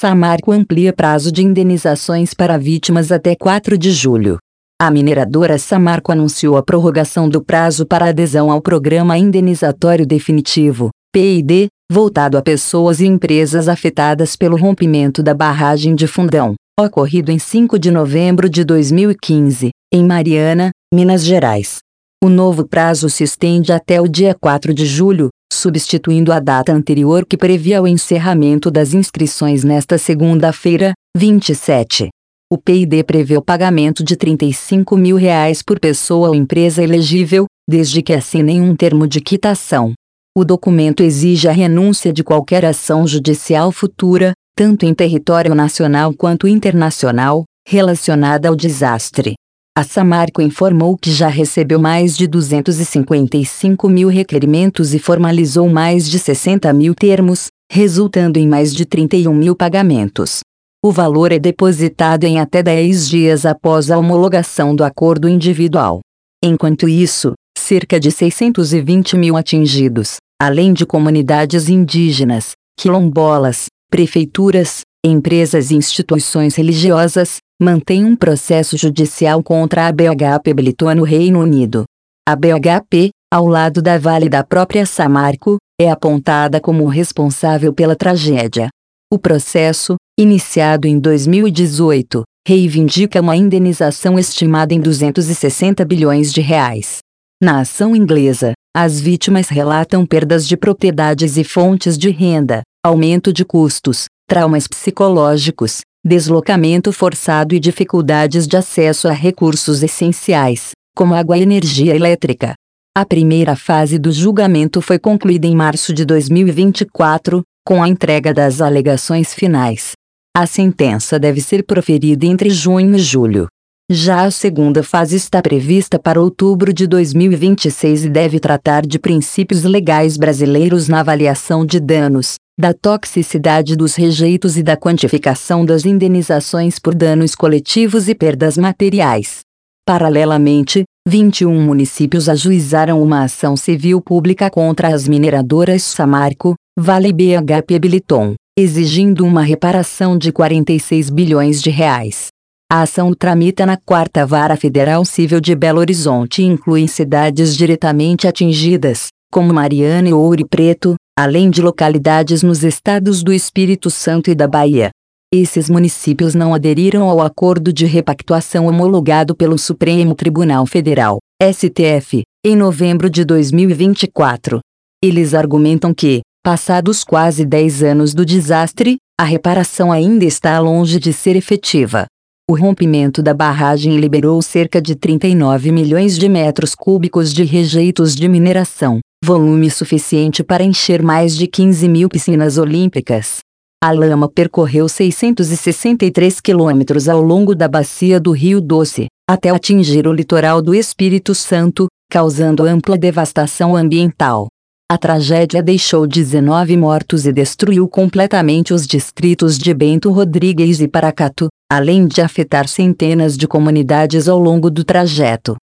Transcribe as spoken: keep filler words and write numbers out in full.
Samarco amplia prazo de indenizações para vítimas até quatro de julho. A mineradora Samarco anunciou a prorrogação do prazo para adesão ao Programa Indenizatório Definitivo, P I D, voltado a pessoas e empresas afetadas pelo rompimento da barragem de Fundão, ocorrido em cinco de novembro de dois mil e quinze, em Mariana, Minas Gerais. O novo prazo se estende até o dia quatro de julho, substituindo a data anterior que previa o encerramento das inscrições nesta segunda-feira, vinte e sete. O P I D prevê o pagamento de trinta e cinco mil reais por pessoa ou empresa elegível, desde que assinem um termo de quitação. O documento exige a renúncia de qualquer ação judicial futura, tanto em território nacional quanto internacional, relacionada ao desastre. A Samarco informou que já recebeu mais de duzentos e cinquenta e cinco mil requerimentos e formalizou mais de sessenta mil termos, resultando em mais de trinta e um mil pagamentos. O valor é depositado em até dez dias após a homologação do acordo individual. Enquanto isso, cerca de seiscentos e vinte mil atingidos, além de comunidades indígenas, quilombolas, prefeituras, empresas e instituições religiosas, mantêm um processo judicial contra a B H P Billiton no Reino Unido. A B H P, ao lado da Vale da própria Samarco, é apontada como responsável pela tragédia. O processo, iniciado em dois mil e dezoito, reivindica uma indenização estimada em duzentos e sessenta bilhões de reais. Na ação inglesa, as vítimas relatam perdas de propriedades e fontes de renda, aumento de custos, traumas psicológicos, deslocamento forçado e dificuldades de acesso a recursos essenciais, como água e energia elétrica. A primeira fase do julgamento foi concluída em março de dois mil e vinte e quatro, com a entrega das alegações finais. A sentença deve ser proferida entre junho e julho. Já a segunda fase está prevista para outubro de dois mil e vinte e seis e deve tratar de princípios legais brasileiros na avaliação de danos, da toxicidade dos rejeitos e da quantificação das indenizações por danos coletivos e perdas materiais. Paralelamente, vinte e um municípios ajuizaram uma ação civil pública contra as mineradoras Samarco, Vale e B H P Billiton, exigindo uma reparação de quarenta e seis bilhões de reais. A ação tramita na quarta Vara Federal Civil de Belo Horizonte e inclui cidades diretamente atingidas, como Mariana e Ouro Preto, além de localidades nos estados do Espírito Santo e da Bahia. Esses municípios não aderiram ao acordo de repactuação homologado pelo Supremo Tribunal Federal, S T F, em novembro de dois mil e vinte e quatro. Eles argumentam que, passados quase dez anos do desastre, a reparação ainda está longe de ser efetiva. O rompimento da barragem liberou cerca de trinta e nove milhões de metros cúbicos de rejeitos de mineração, volume suficiente para encher mais de quinze mil piscinas olímpicas. A lama percorreu seiscentos e sessenta e três quilômetros ao longo da bacia do Rio Doce, até atingir o litoral do Espírito Santo, causando ampla devastação ambiental. A tragédia deixou dezenove mortos e destruiu completamente os distritos de Bento Rodrigues e Paracatu, além de afetar centenas de comunidades ao longo do trajeto.